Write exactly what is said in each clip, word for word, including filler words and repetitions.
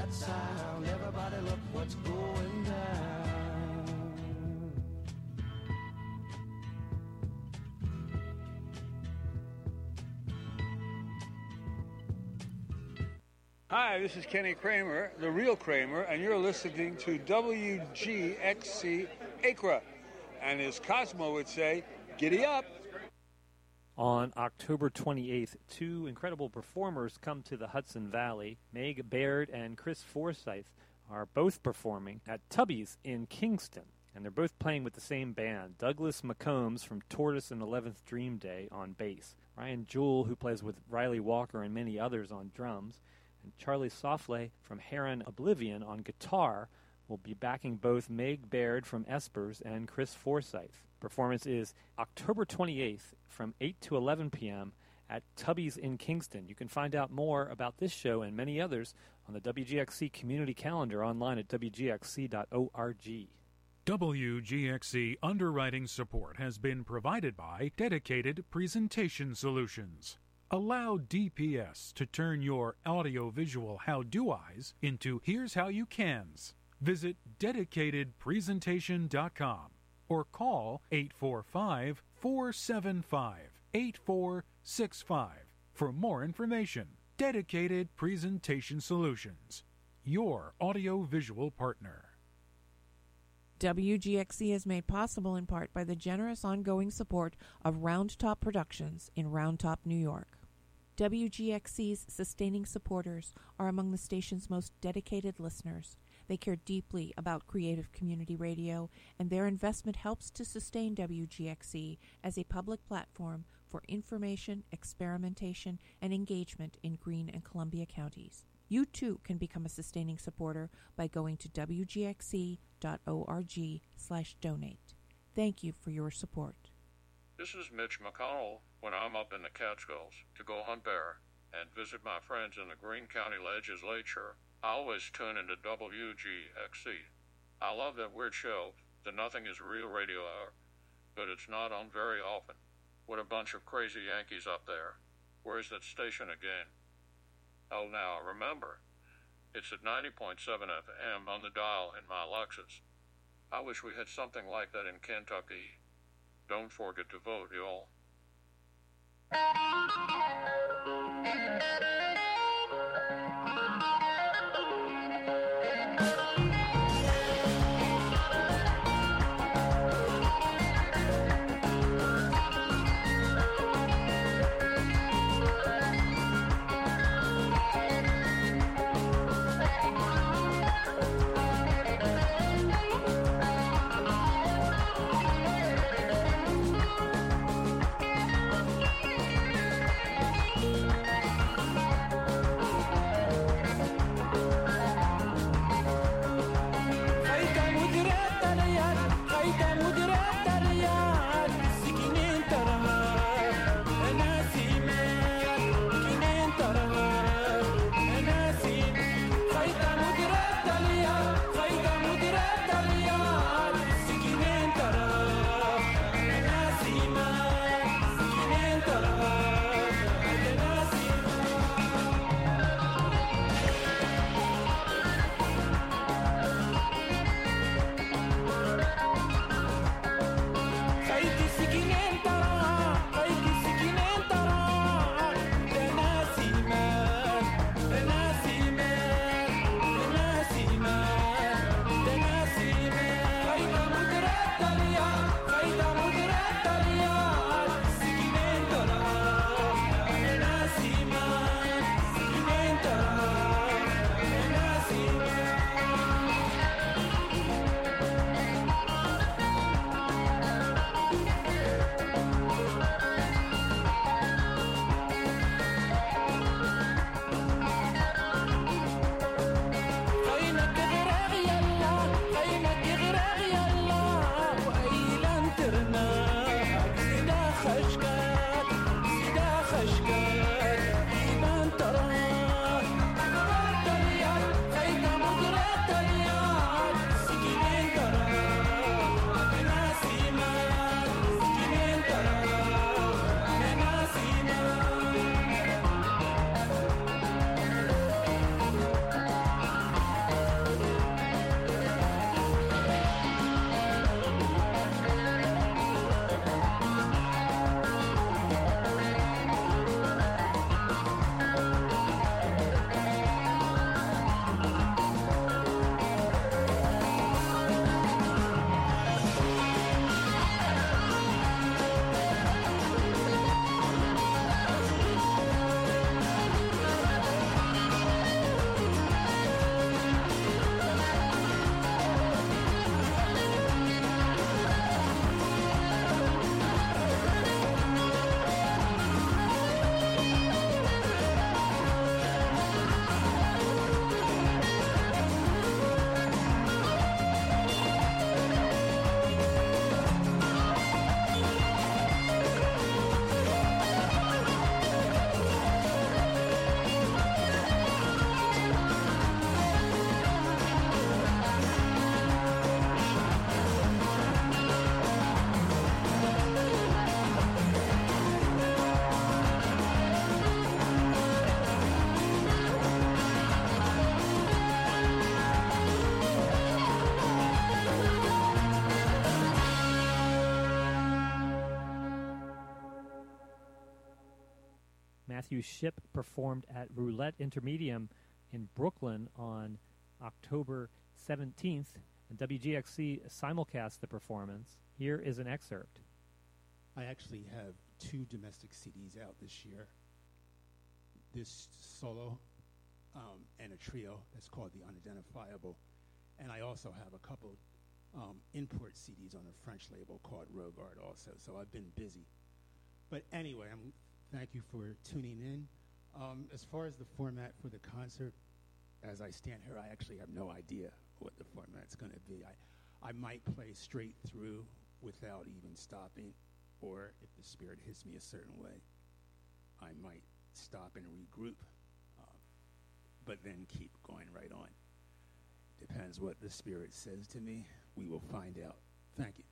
that sound. Everybody look what's going down. Hi, this is Kenny Kramer, the real Kramer, and you're listening to W G X C Acra. And as Cosmo would say, giddy up. On October twenty-eighth, two incredible performers come to the Hudson Valley. Meg Baird and Chris Forsyth are both performing at Tubby's in Kingston. And they're both playing with the same band. Douglas McCombs from Tortoise and eleventh Dream Day on bass. Ryan Jewell, who plays with Riley Walker and many others on drums. And Charlie Soffley from Heron Oblivion on guitar will be backing both Meg Baird from Espers and Chris Forsyth. Performance is October twenty-eighth from eight to eleven p.m. at Tubby's in Kingston. You can find out more about this show and many others on the W G X C community calendar online at w g x c dot org. W G X C underwriting support has been provided by Dedicated Presentation Solutions. Allow D P S to turn your audiovisual how-do-eyes into here's how you cans. Visit dedicated presentation dot com or call eight four five, four seven five, eight four six five for more information. Dedicated Presentation Solutions, your audiovisual partner. W G X C is made possible in part by the generous ongoing support of Round Top Productions in Round Top, New York. W G X C's sustaining supporters are among the station's most dedicated listeners. They care deeply about creative community radio, and their investment helps to sustain W G X C as a public platform for information, experimentation, and engagement in Greene and Columbia counties. You too can become a sustaining supporter by going to w g x c dot org slash donate. Thank you for your support. This is Mitch McConnell when I'm up in the Catskills to go hunt bear and visit my friends in the Greene County Legislature. I always tune into W G X C. I love that weird show, the Nothing is Real Radio Hour, but it's not on very often. What a bunch of crazy Yankees up there. Where's that station again? Oh, now, remember, it's at ninety point seven F M on the dial in my Lexus. I wish we had something like that in Kentucky. Don't forget to vote, y'all. Matthew Shipp performed at Roulette Intermedium in Brooklyn on October seventeenth, and W G X C simulcast the performance. Here is an excerpt. I actually have two domestic C Ds out this year. This solo um, and a trio that's called The Unidentifiable. And I also have a couple um, import C Ds on a French label called Rogard also. So I've been busy. But anyway, I'm, thank you for tuning in. Um, as far as the format for the concert, as I stand here, I actually have no idea what the format's going to be. I, I might play straight through without even stopping, or if the spirit hits me a certain way, I might stop and regroup, uh, but then keep going right on. Depends what the spirit says to me. We will find out. Thank you.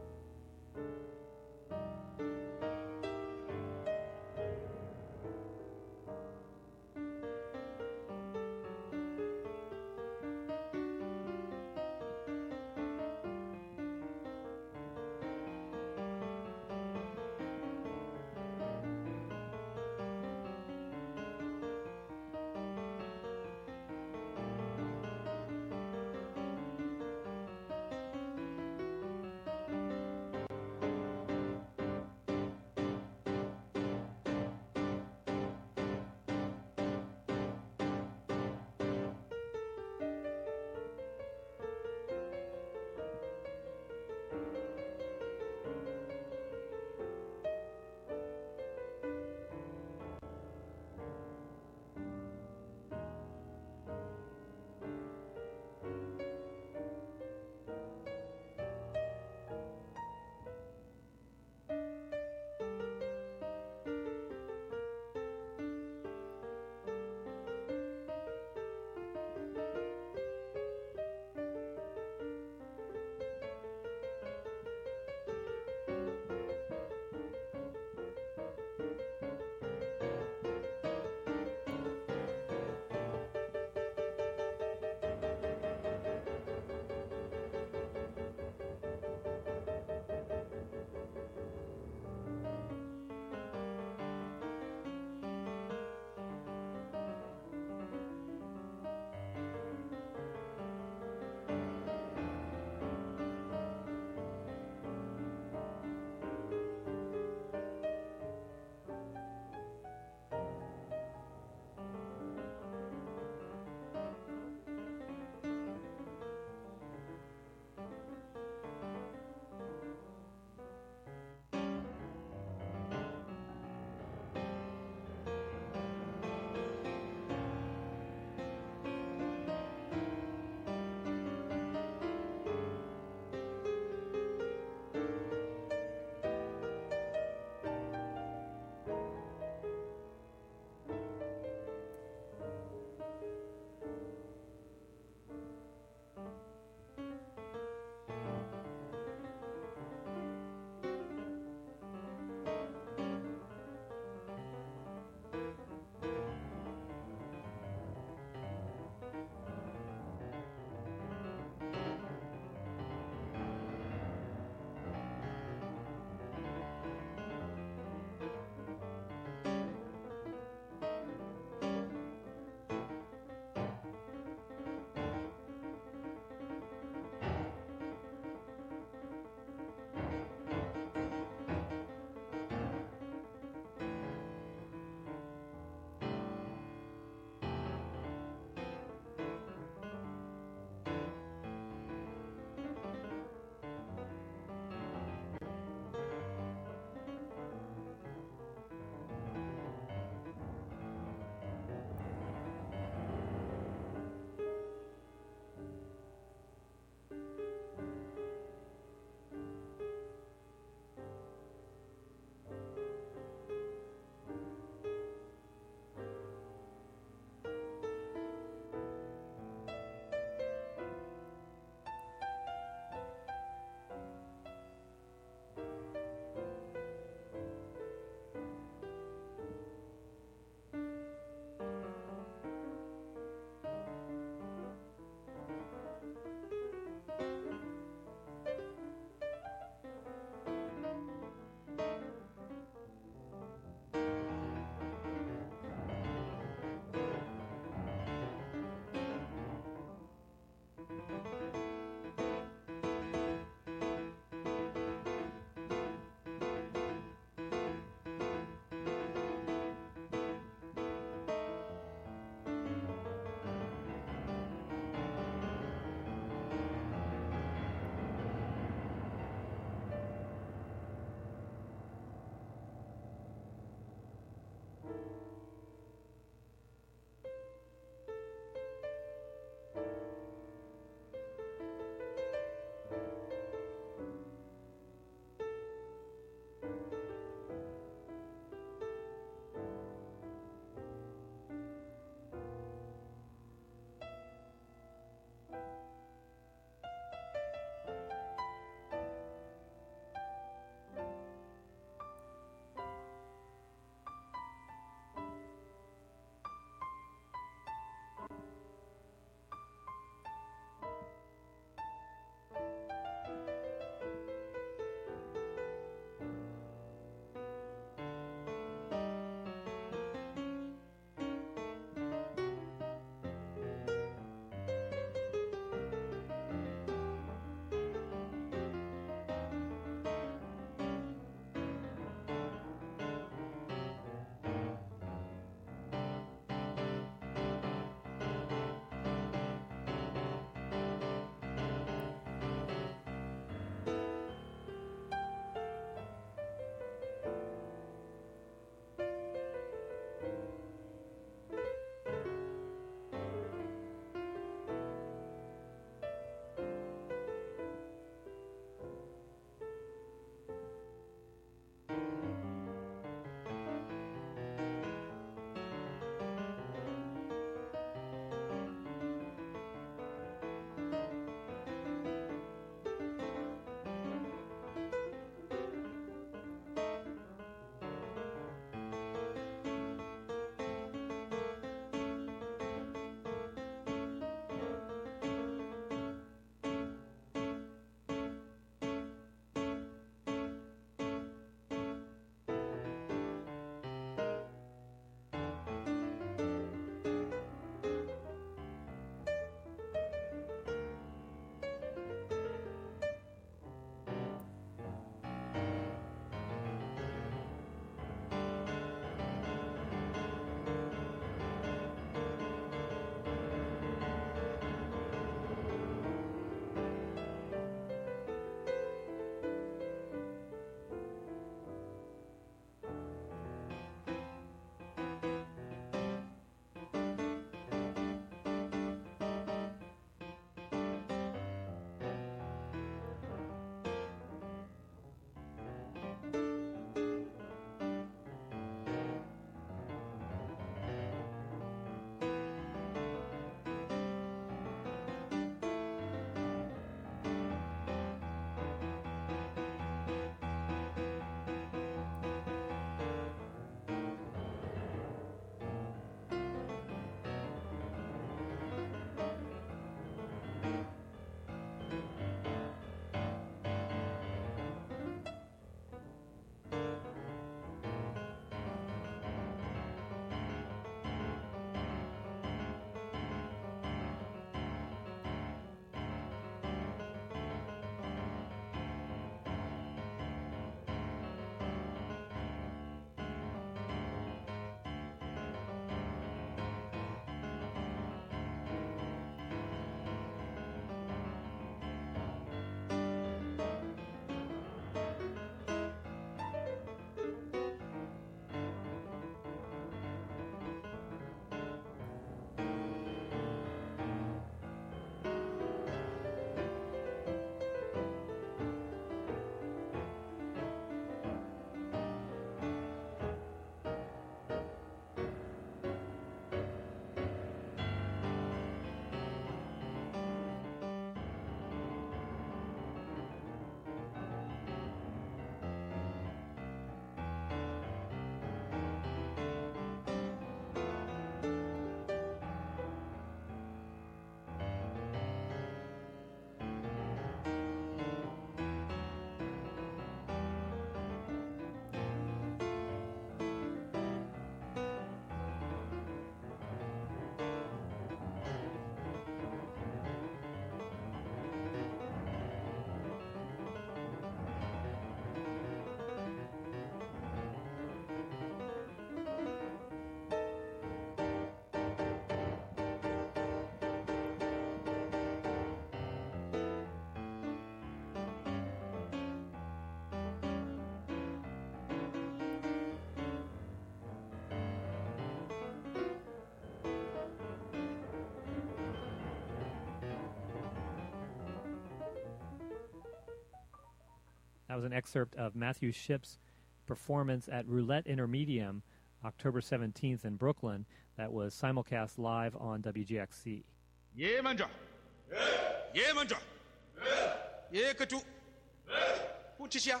That was an excerpt of Matthew Shipp's performance at Roulette Intermedium, October seventeenth in Brooklyn. That was simulcast live on W G X C. Yeah, manja. Yeah, manja. Yeah, katu. Puchisha.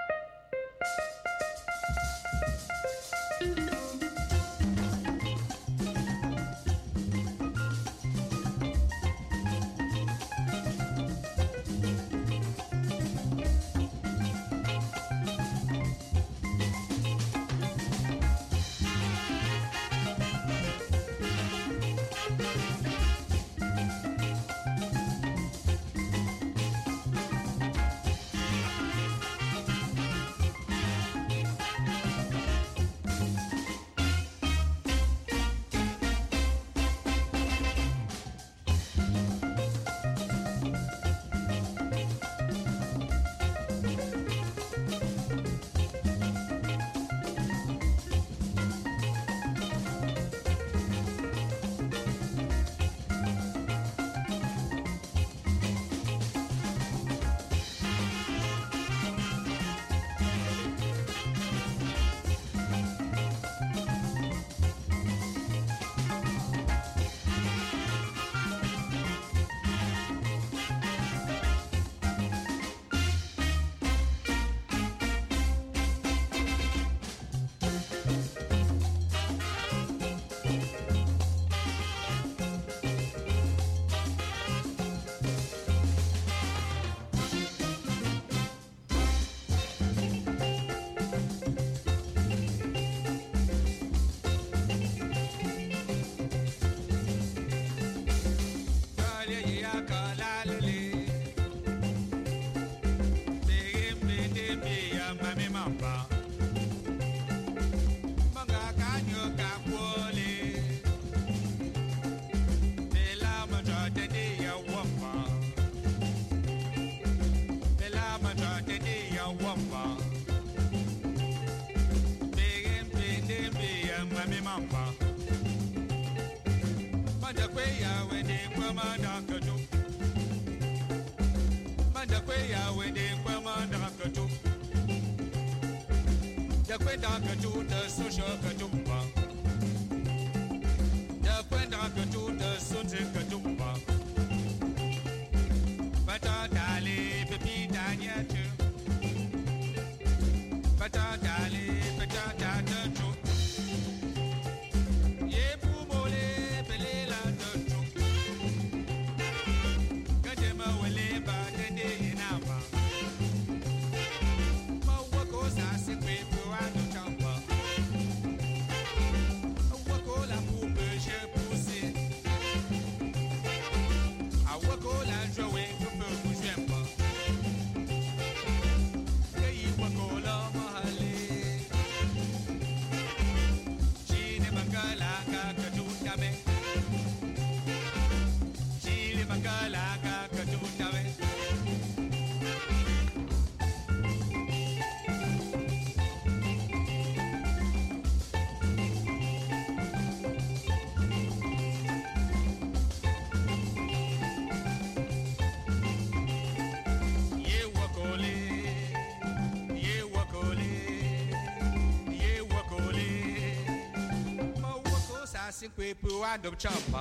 Kwe pu ando chamba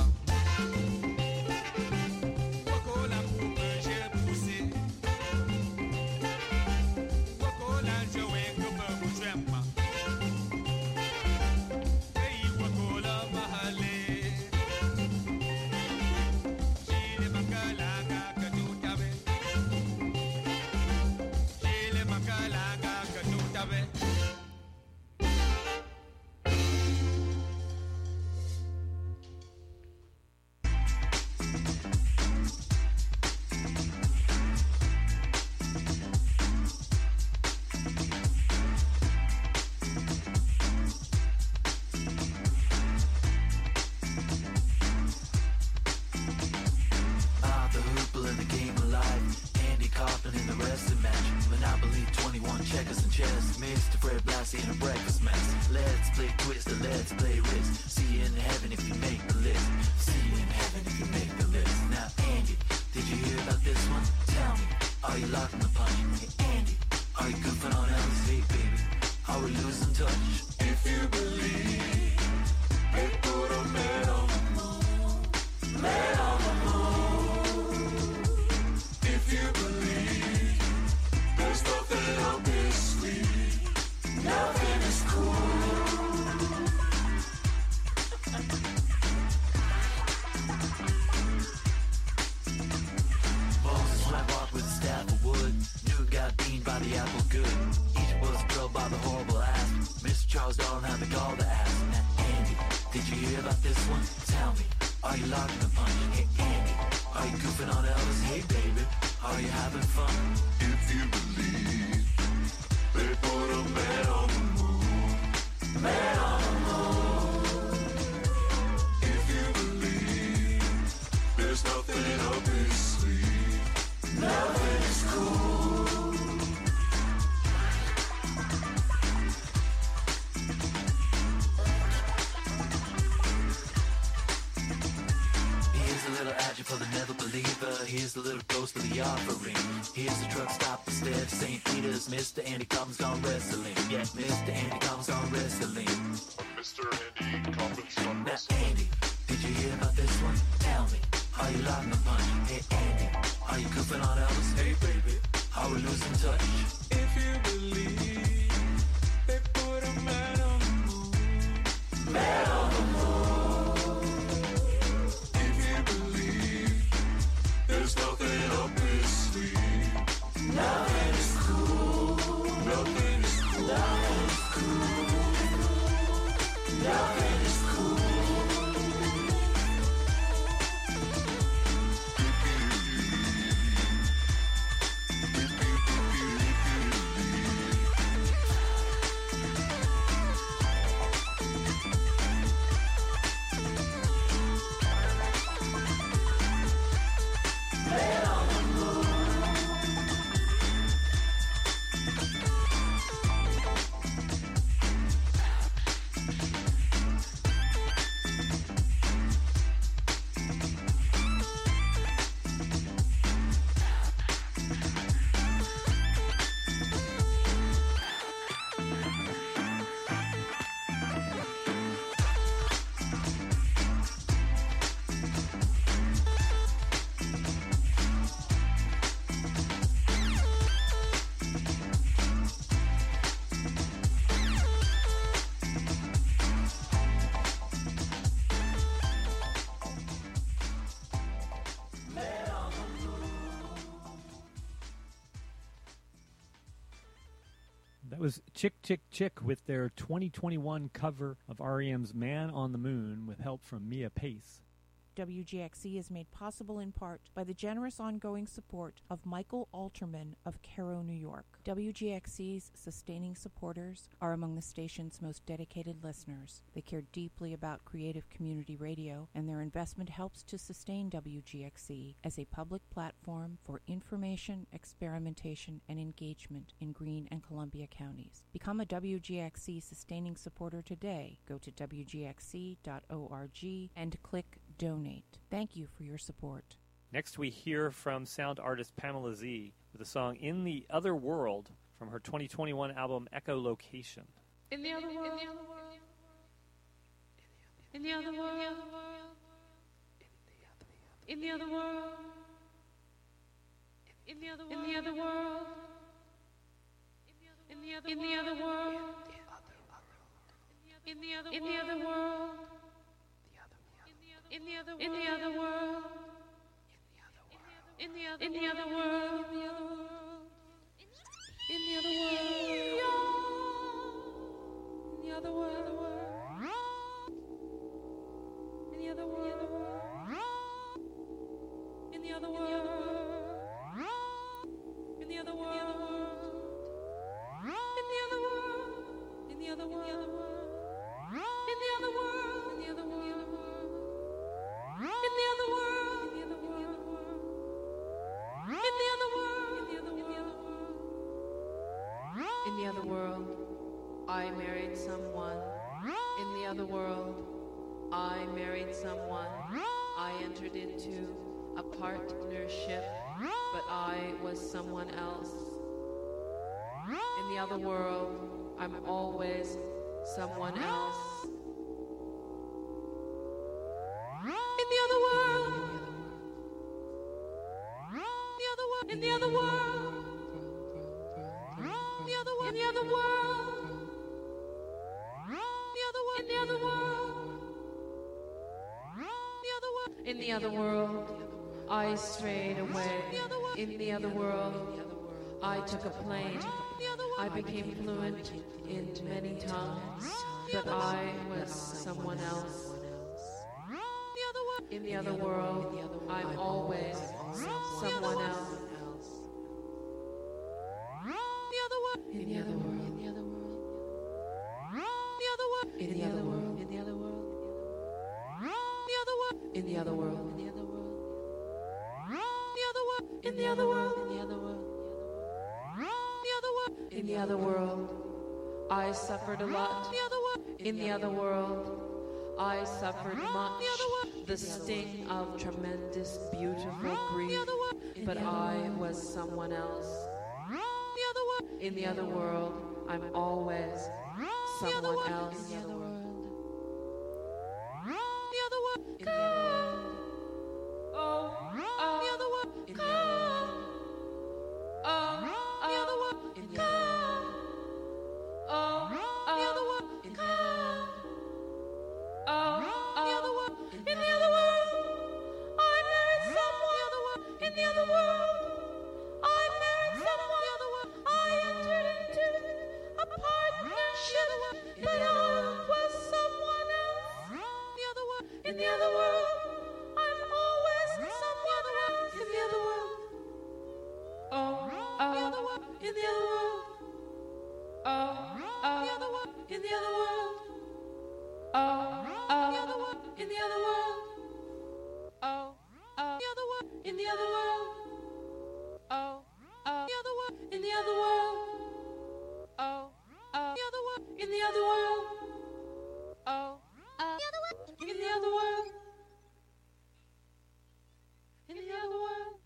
Wako la poupe j'ai poussé Wako la jowe kupa mujwema Hey wako la mahale Chile makala kaka tutabe Chile makala kaka tutabe Are you locked in the punch? Hey Andy, are Are you goofing on Elvis? Hey, baby, are we losing touch? If you believe they put a man on the moon, man on the moon. If you believe there's nothing up his sleeve, nothing is cool. Moses went walk with a staff of wood, knew got beaten by the apple good. Egypt was drilled by the horrible ass. Mister Charles Darwin had the gall to ask. Now Andy, did you hear about this one? Tell me, are you locking the punch? Hey Andy, are you goofing on Elvis? Hey baby, are you having fun? If you believe they put a man on the moon, man on the moon. If you believe there's nothing up his sleeve, nothing is cool. For the never believer, here's the little ghost of the offering. Here's the truck stop instead of Saint Peter's. Mister Andy Combs gone wrestling. Yeah, Mister Andy Combs gone wrestling. Mister Andy Combs gone wrestling. Now Andy, did you hear about this one? Tell me, are you locking the punch? Hey Andy, are you goofing on Elvis? Hey baby, are we losing touch? If you believe they put a man on the moon, man on the moon. There's nothing up his sleeve. Nothing is cool. Nothing is cool. Nothing is cool. Nothing is cool. That was Chick Chick Chick with their twenty twenty-one cover of R E M's Man on the Moon with help from Mia Pace. W G X C is made possible in part by the generous ongoing support of Michael Alterman of Cairo, New York. W G X C's sustaining supporters are among the station's most dedicated listeners. They care deeply about creative community radio, and their investment helps to sustain W G X C as a public platform for information, experimentation, and engagement in Greene and Columbia counties. Become a W G X C sustaining supporter today. Go to W G X C dot org and click Donate. Thank you for your support. Next we hear from sound artist Pamela Z with the song In the Other World from her twenty twenty-one album Echolocation. In the other world, in the other world, in the other world, in the other world, in the other world, in the other world, in the other world, in the other, in the other world. In the other, in the other world, in the other, in the other world, in the other world, in the other world, in the other world, in the other world, in the other world, in the other world, in the other world, in the other world, in the other world, in the other world. In the other world, in the other world, in the other world, in the other world, in the other world, I married someone. In the other world, I married someone. I entered into a partnership, but I was someone else. In the other world, I'm always someone else. In the other world, the other world, in the other world, the other world, in the other world, the other world, in the other world, the other world, in the other world, I strayed away. In the other world, I took a plane. I became fluent in many tongues, but I was someone else. In the other world, I'm always someone else. In the other world, in the other world, in the other world, in the other world, in the other world, in the other world, in the other world, in the other world, in the other world, I suffered a lot. In the other world, I suffered much. The sting of tremendous, beautiful grief, but I was someone else. In the other world, I'm always someone else. In the other world, in the other world, oh, oh, in the other world, in the other world, oh, in the other world, in the other world, oh, in the other world, in the other world, oh, in the other world, in the other world, I married someone. In the other world, I married someone. I entered into a partnership, but I was someone else. In the other world, I'm always someone else. In the other world, oh, oh, in the other world, oh, oh, in the other world, oh, oh, in the other world, oh, oh, in the other world, oh, oh, in the other world, oh, oh, in the other world, oh, in the other world, in the other world,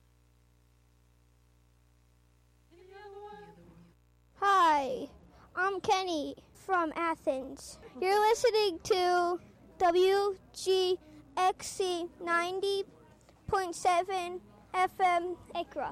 in the other world. Hi, I'm Kenny from Athens. You're listening to W G X C ninety point seven F M Acra.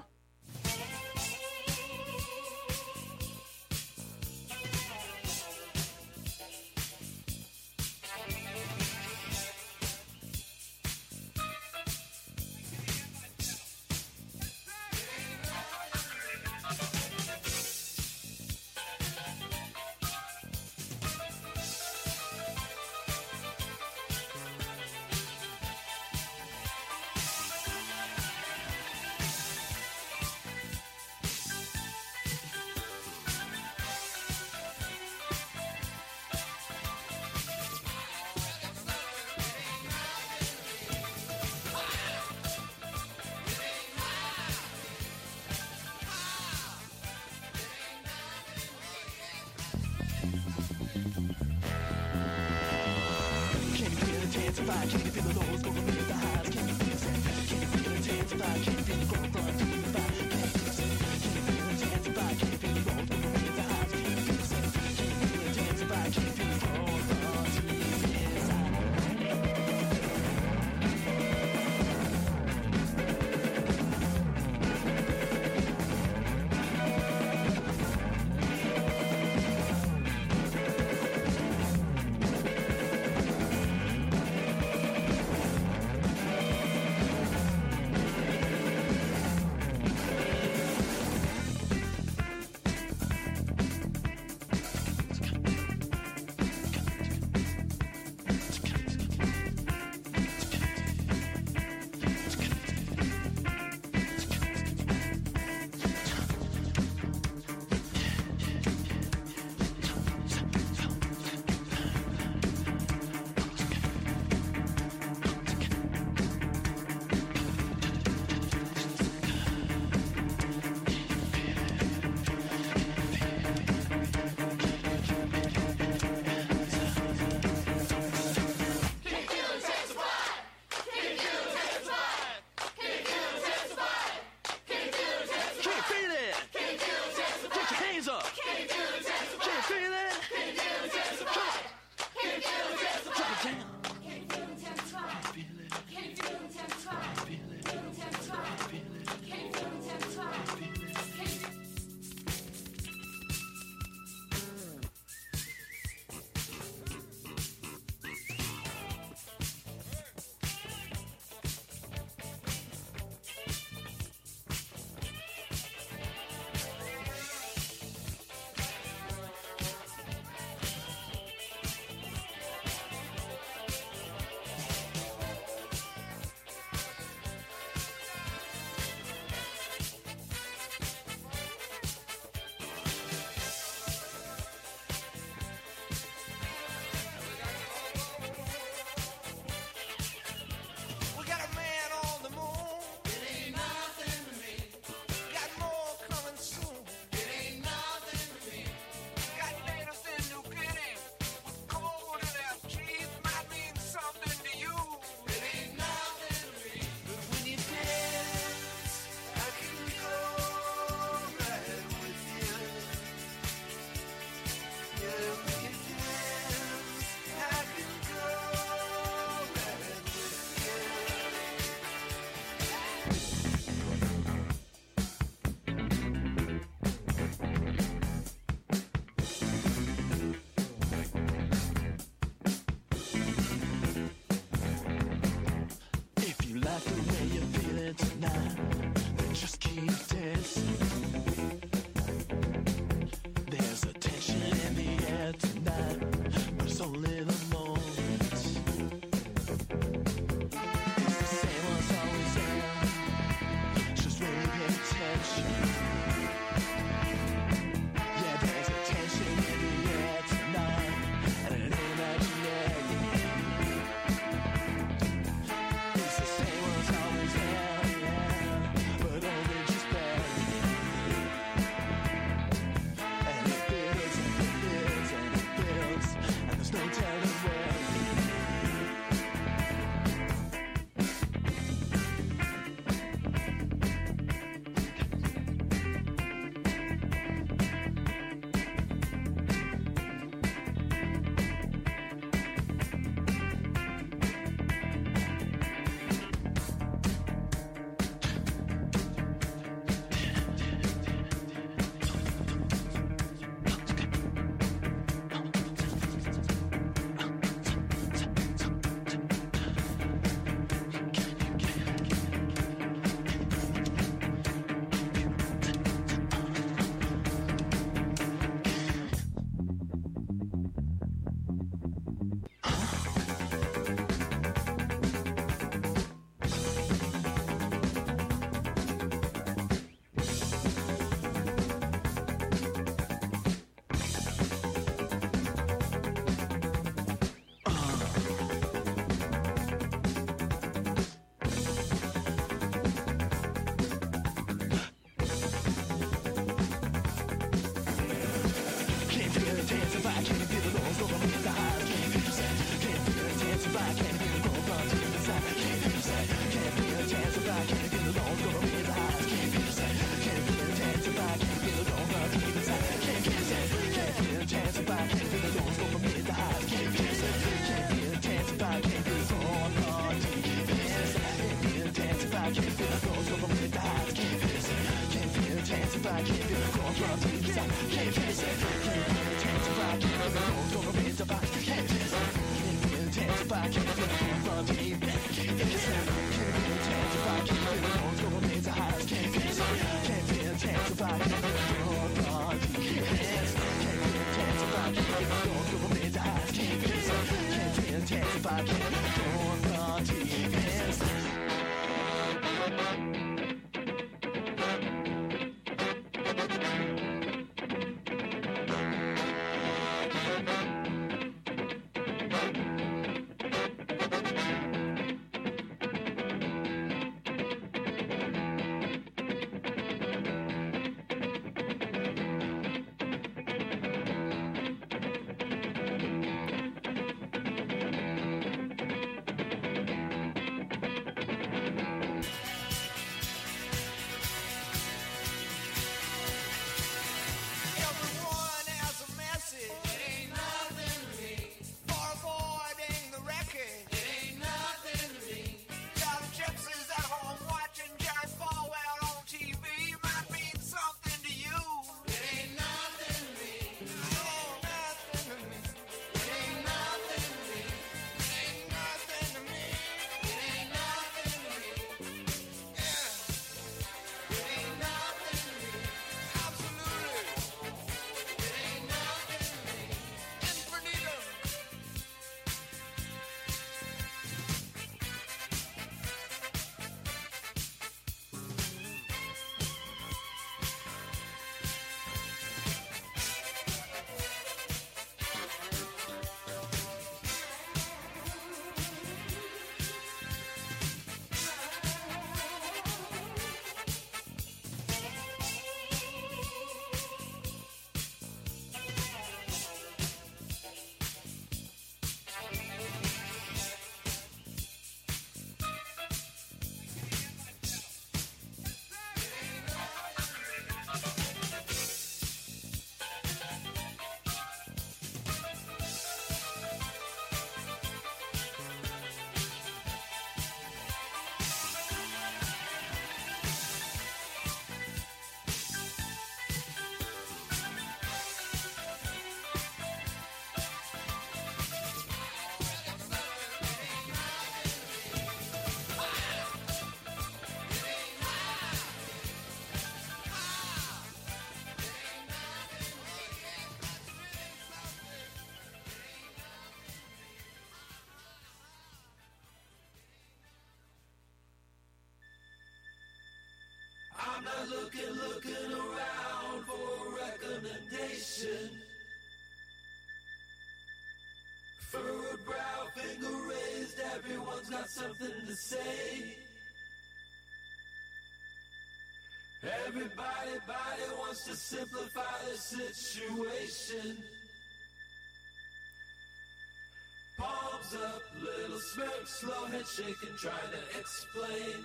I'm not looking, looking around for a recommendation. Furrowed brow, finger raised, everyone's got something to say. Everybody, body wants to simplify the situation. Palms up, little smirk, slow head shaking, trying to explain.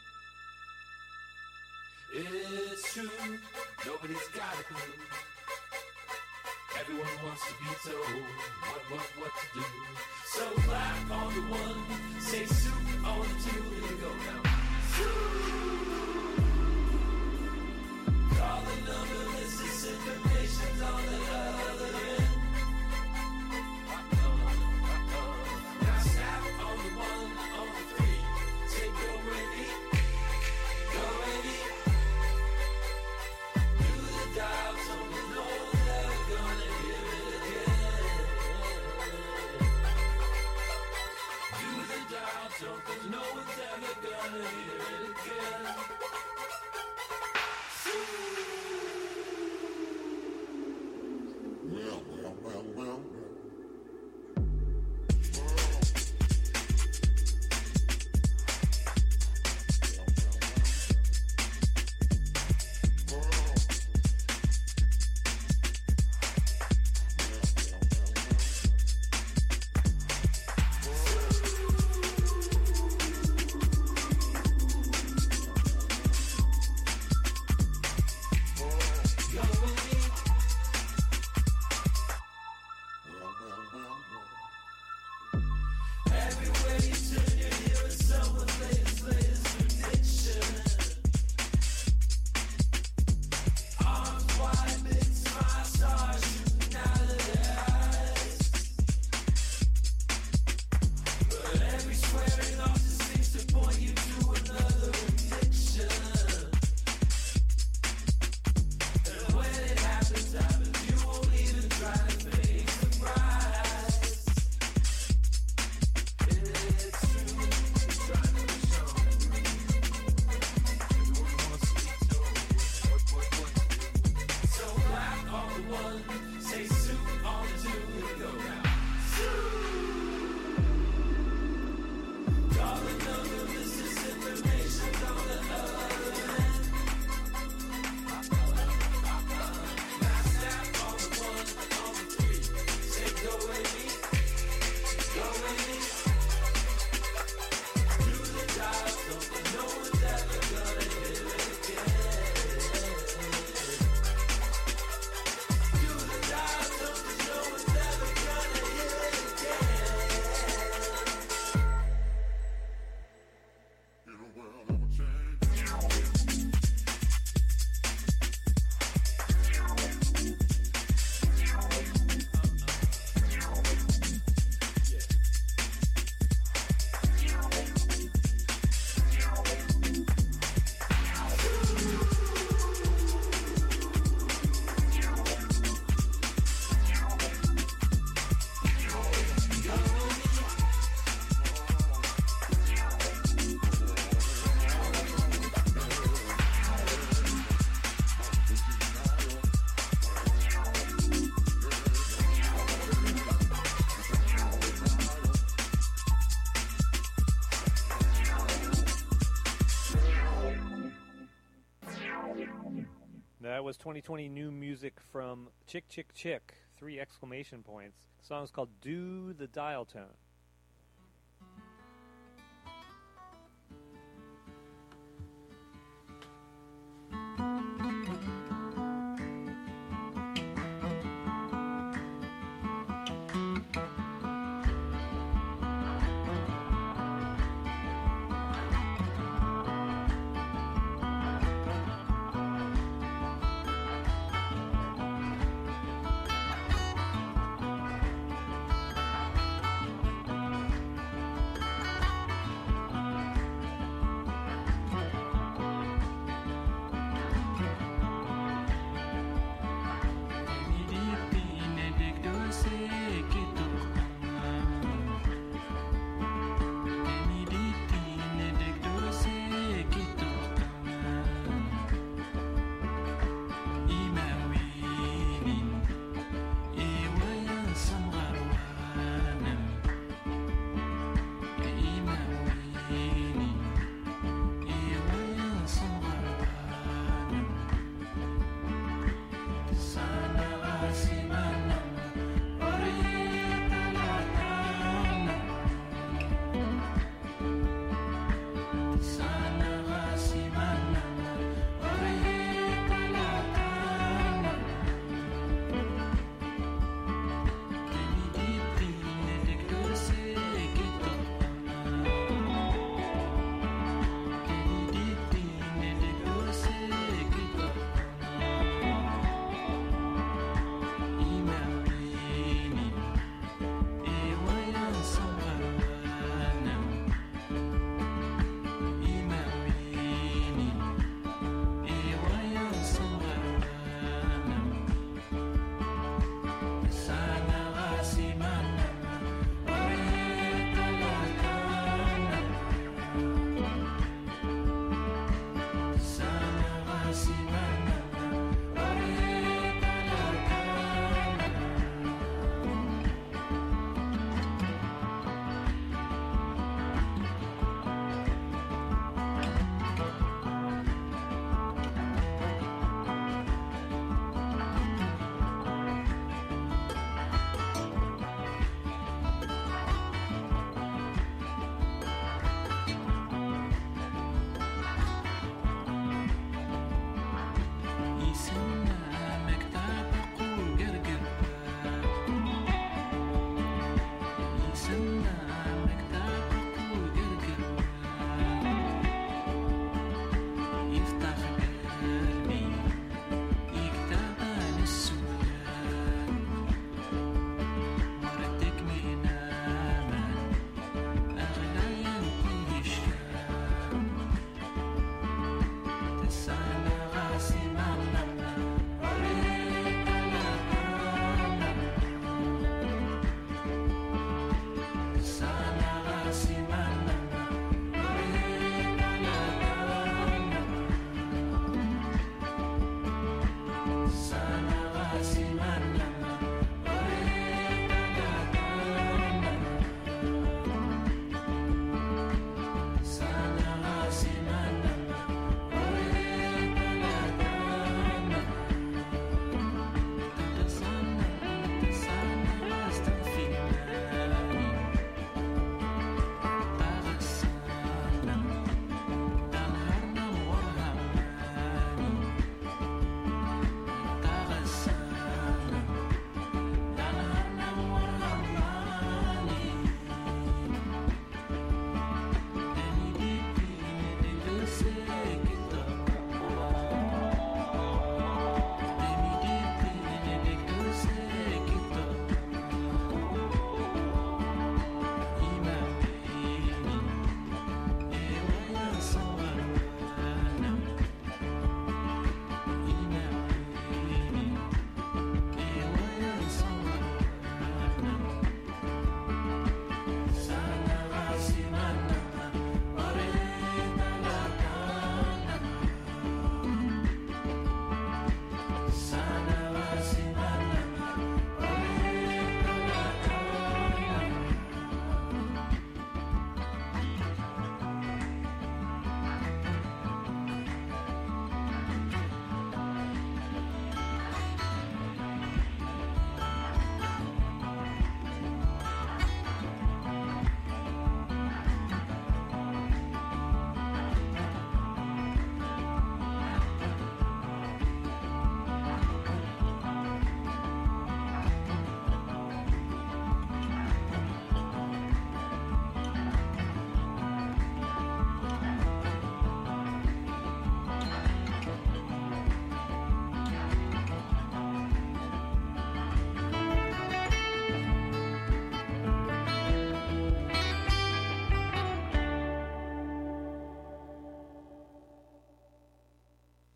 It's true, nobody's got a clue. Everyone wants to be told what, what, what to do. So clap on the one, say soup on the two, here we go now. Soup! Call the number, this is information's on the other end. Uh-oh, uh-oh. Now snap on the one, on the three, say go ready, go ready. Do the dial tone, you know that we're gonna hear it again. Do the dial tone, cause no one's ever gonna hear it again. That was twenty twenty new music from Chick Chick Chick, three exclamation points. The song is called Do the Dial Tone.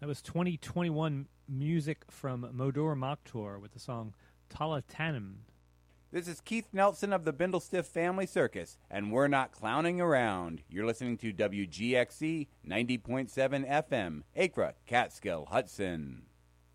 That was twenty twenty-one music from Modor Maktor with the song Talatanim. This is Keith Nelson of the Bindlestiff Family Circus, and we're not clowning around. You're listening to W G X C ninety point seven F M, Acra, Catskill, Hudson.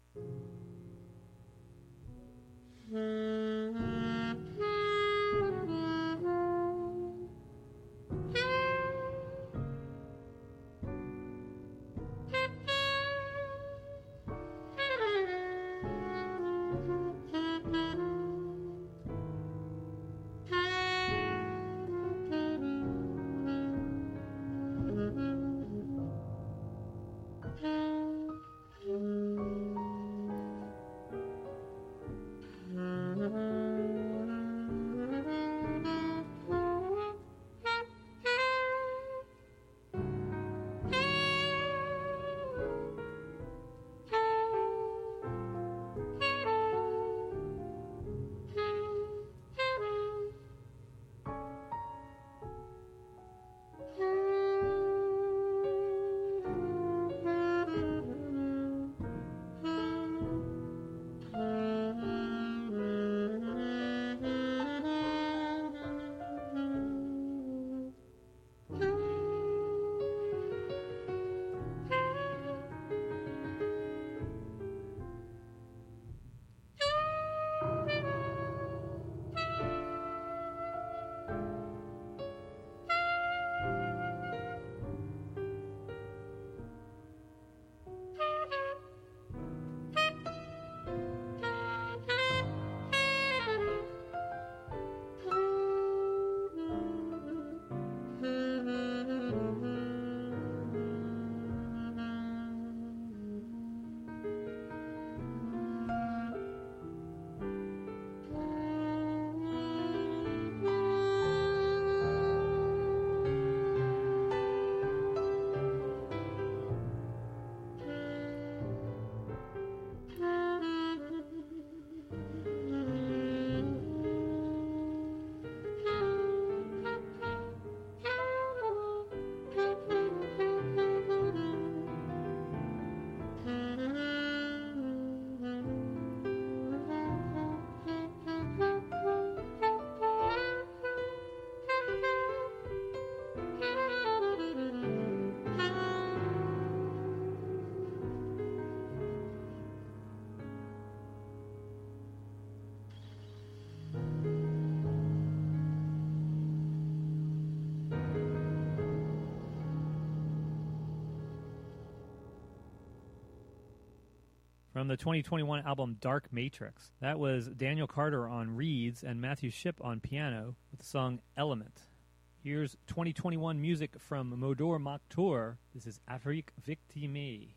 From the twenty twenty-one album Dark Matrix. That was Daniel Carter on reeds and Matthew Shipp on piano with the song Element. Here's twenty twenty-one music from Modor Maktor. This is Afrique Victime.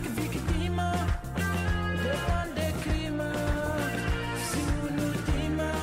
Afrique victime, demande crime, si nous nous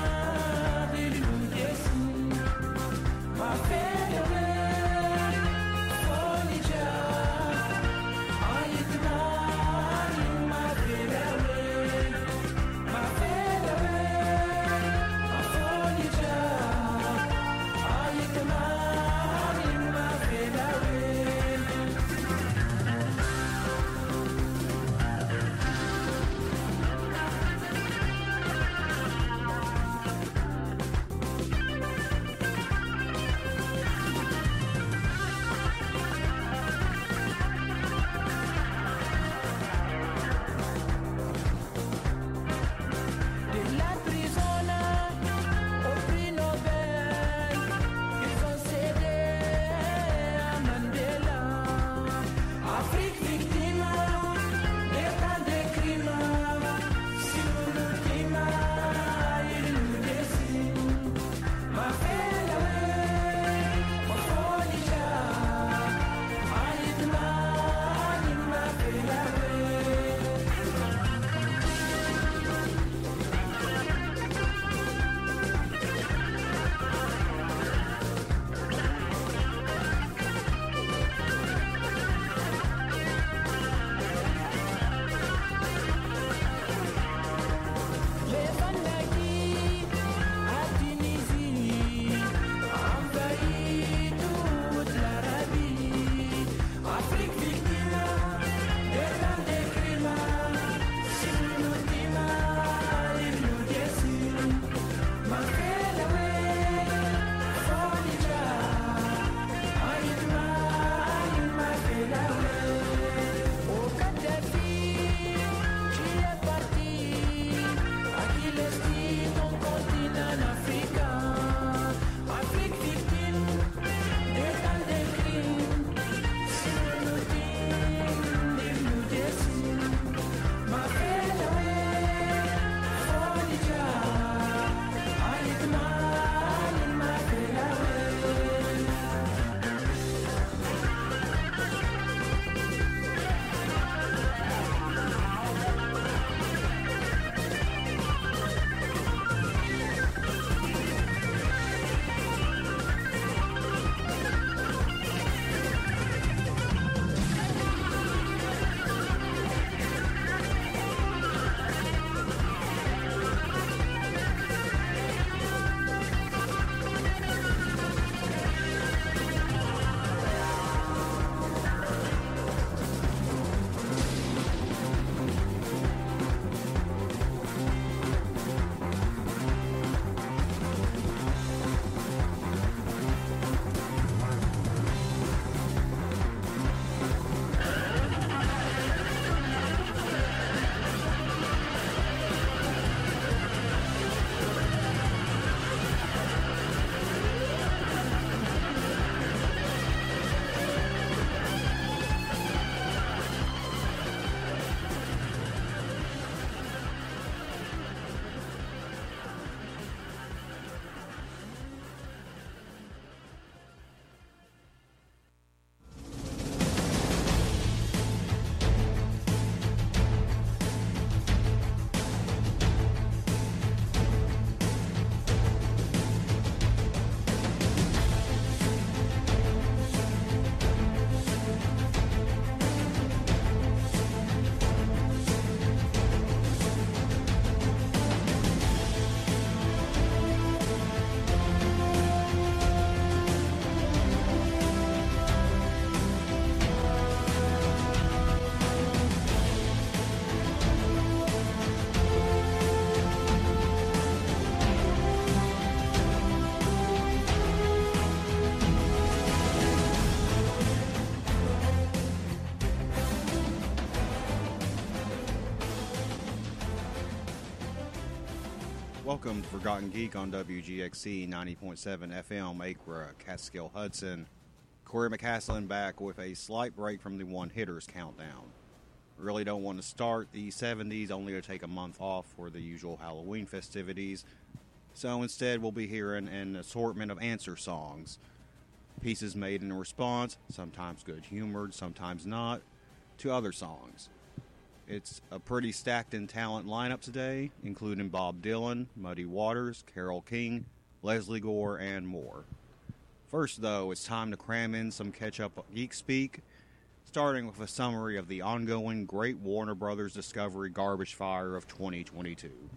Welcome to Forgotten Geek on W G X C ninety point seven F M, Acra, Catskill, Hudson. Corey McCaslin back with a slight break from the one-hitters countdown. Really don't want to start the seventies, only to take a month off for the usual Halloween festivities. So instead, we'll be hearing an assortment of answer songs. Pieces made in response, sometimes good-humored, sometimes not, to other songs. It's a pretty stacked in talent lineup today, including Bob Dylan, Muddy Waters, Carole King, Leslie Gore, and more. First, though, it's time to cram in some catch-up geek speak, starting with a summary of the ongoing Great Warner Brothers Discovery garbage fire of twenty twenty-two.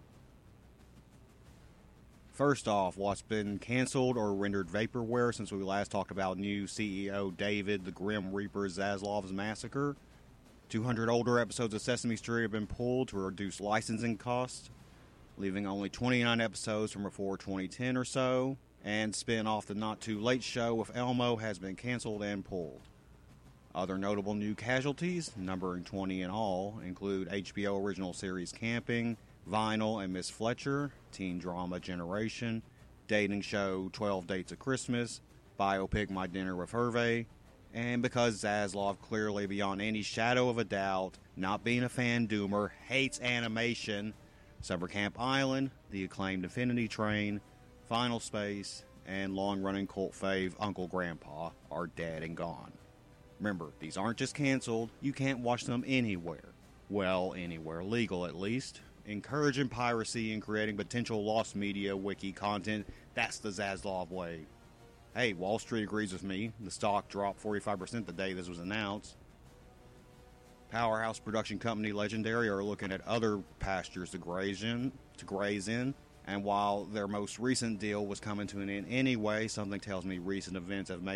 First off, what's been canceled or rendered vaporware since we last talked about new C E O David the Grim Reaper Zaslav's Massacre? two hundred older episodes of Sesame Street have been pulled to reduce licensing costs, leaving only twenty-nine episodes from before twenty ten or so, and spin-off The Not Too Late Show with Elmo has been canceled and pulled. Other notable new casualties, numbering twenty in all, include H B O original series Camping, Vinyl and Miss Fletcher, teen drama Generation, dating show twelve Dates of Christmas, biopic My Dinner with Hervé, and because Zaslav, clearly beyond any shadow of a doubt, not being a fan doomer, hates animation, Summer Camp Island, the acclaimed Infinity Train, Final Space, and long-running cult fave Uncle Grandpa are dead and gone. Remember, these aren't just canceled, you can't watch them anywhere. Well, anywhere legal at least. Encouraging piracy and creating potential lost media wiki content, that's the Zaslav way. Hey, Wall Street agrees with me. The stock dropped forty-five percent the day this was announced. Powerhouse production company Legendary are looking at other pastures to graze in, to graze in. And while their most recent deal was coming to an end anyway, something tells me recent events have made